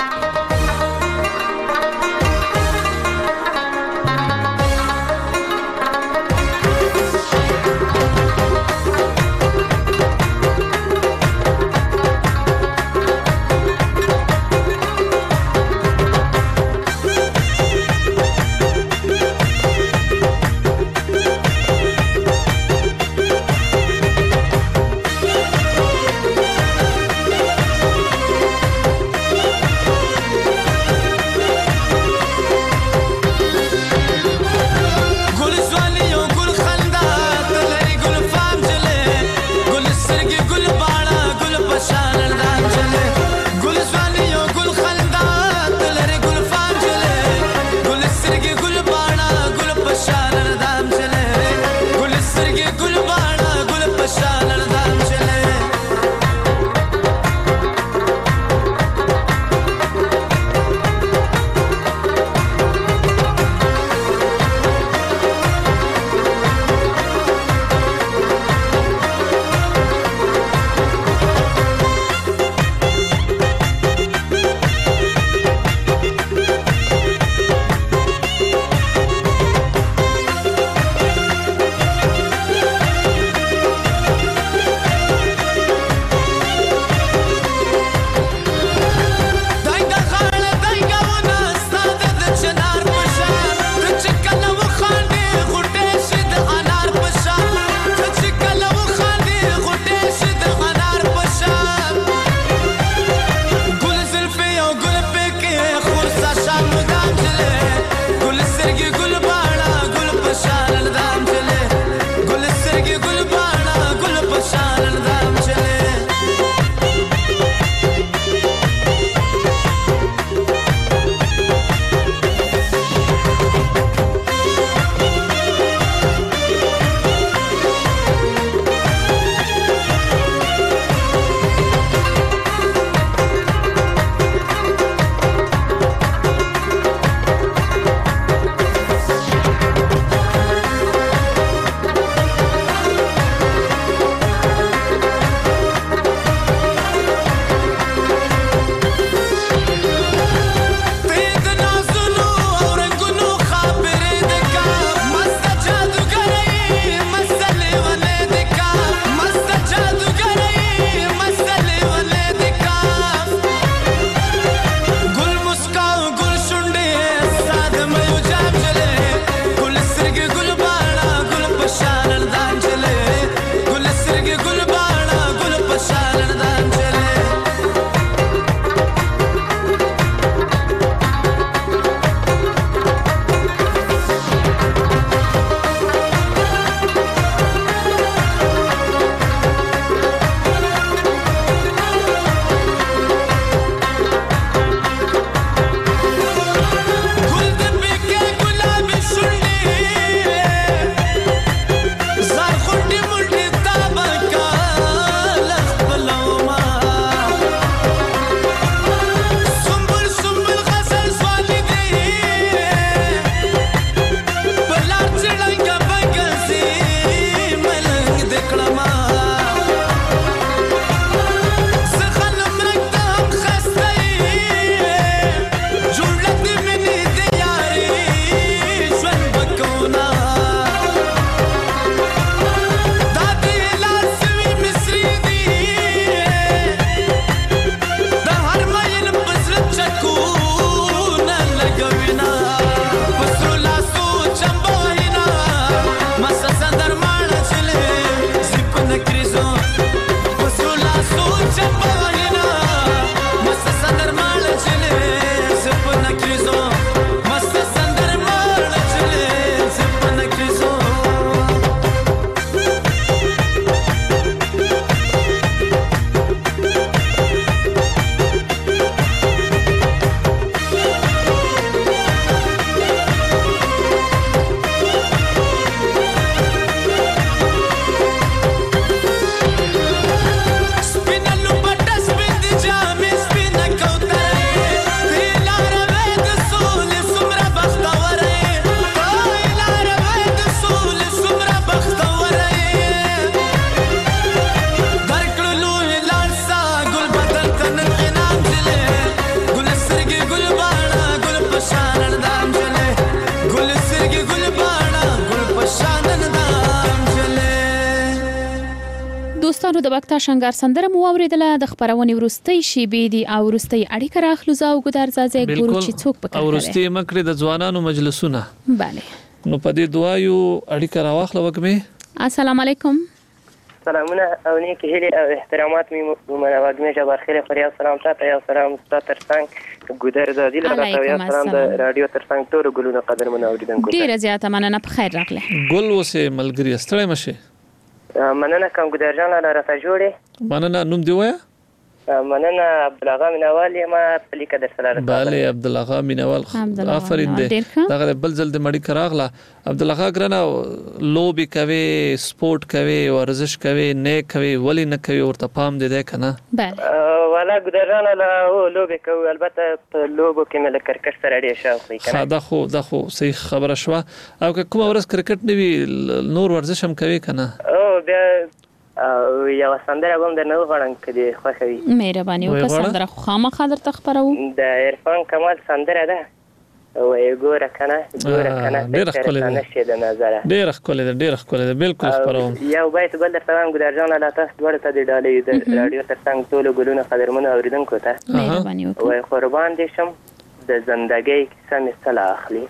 دوستانو د وخت شنګار سندره مو اوریدله د خبرونې ورستۍ شیبې دي او ورستۍ اړیکه راخلو زاو ګدار زازه ګورو چې څوک پکې او ورستۍ مکرې د ځوانانو مجلسونه bale نو په دې دعایو اړیکه راواخله وګمه السلام علیکم سلامونه او نیک هیله او احترامات می وګمه جبار خیر خوریا سلام تاسو یو سلام ستاسو ترڅنګ ګودر د دې لپاره یو سلام د رادیو ترڅنګ ټول ګلونه قدر منو اوریدونکو ډیره زیاته مننه په خیر راغله ګل وسه ملګری ستړی مشه مننه کوم ګودر جان له راته جوړې مننه نوم دی وایا مننه عبدالغا منوال ما پلیکه در سره bale عبدالغا منوال آفرین دی دا بل ځل د مړی کراغله عبدالغا ګرنا لوبي کوي سپورت کوي ورزش کوي نه کوي ولی نه کوي ورته پام دی ده کنه bale ولا ګودر جان له لوبي کوي البته په لوبو کې مل کرکټ سره ډیر شوق کنه دا خو دا خو صحیح خبره شو او کوم ورځ کرکټ نیوي نور ورزش هم کوي کنه او بیا او یو سندره هم د نو غړن کړي خوښوي مهرباني وکړه سندره خو خامخا درته خبرو د عرفان کمال سندره ده او ګوره کنه ګوره کنه ډېر ښکلې ده نشه د نظر ډېر ښکلې ده ډېر ښکلې ده بالکل خبروم یو بیت بل درته وایم ګودر جان لا تاسو ډوړ ته د ډالې د رادیو ترڅنګ ټول ګلونه قدرمنو اوریدونکو ته مهرباني وکړه وای قربان دې شم د ژوندۍ کیسه مې سلا اخلي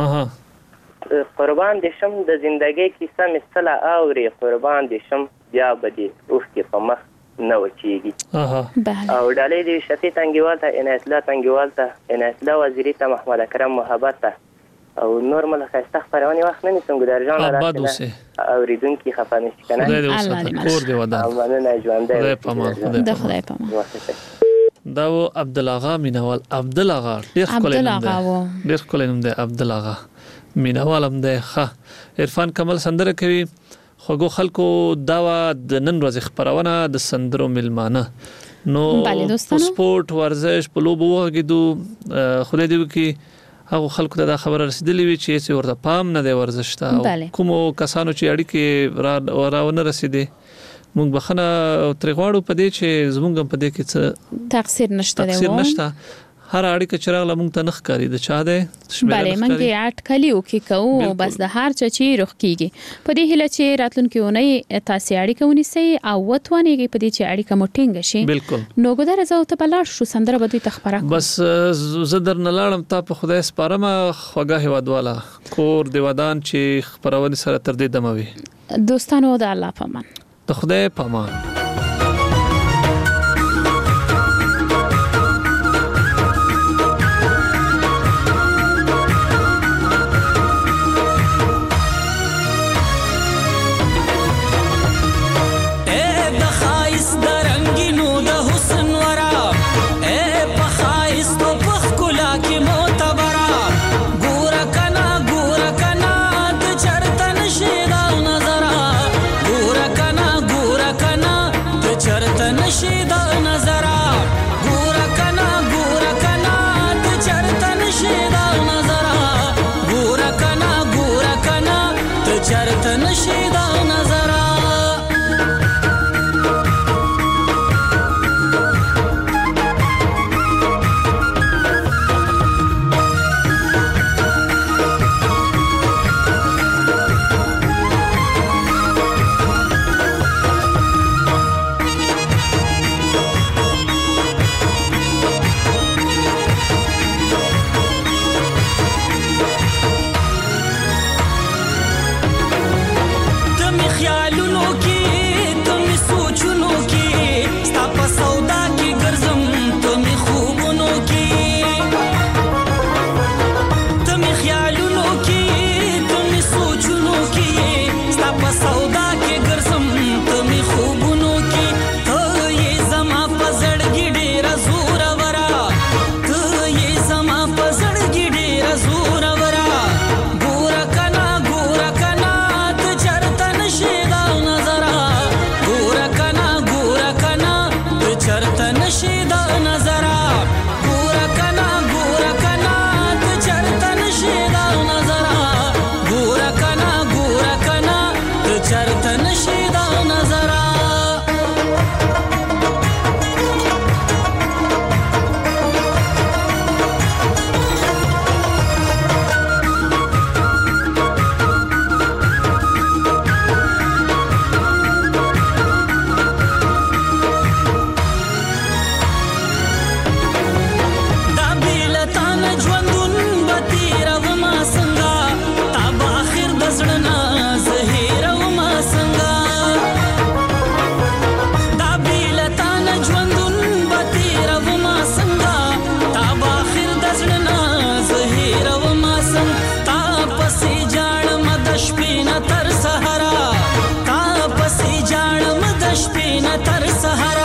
اها قربان دې شم د ژوندۍ کیسه مې سلا اوري قربان دې شم بیا بدی اوس کې په مخ نه وچیږي او ډالې دې شفیع تنګیوال ته عنایت الله تنګیوال ته عنایت الله وزیری ته محمد اکرم محبت ته او نورمال خسته خبرونه وخت نه نسم ګدار جان راځي اوریدونکو خفه نشي کنه خدای دې وساتي کور دې ودان مننه ژوند خدای پامان د خدای پامان دا و عبدالغا مینوال عبدالغا ډیر خپل نوم دی ډیر خپل نوم دی عبدالغا مینوال هم دی ښه عرفان کمال سندره کوي خوګو خلکو دا د نن ورځ خبرونه د سندرو ملمانه نو سپورت ورزش په لوبو وګدو خدای دې وکي هغه خلکو ته دا خبر رسیدلی وي چې ورته پام نه دی ورزش ته کوم کسانو چې اړیکې را راونه رسیدي موږ بخنه ترغواړو په دې چې زموږ په دې کې څه تقصیر نشته دی تقصیر نشته هر اړیکه چې راغله موږ ته نخ کاری د چا ده بله موږ یې اټ کلیو کې کوو بس د هر چا چې روخ کیږي په دې هله چې راتلونکي ونی تاسو اړیکه ونیسي او وتوانیږي په دې چې اړیکه مو ټینګ شي بالکل نو ګدار زو ته بلار شو سندره بده تخبره بس زه در نه لاړم ته په خدای سپارم خوګه هوادواله کور دی ودان چې خبرونه سره تر دې دموي دوستانو د الله پامان د خدای پامان سهار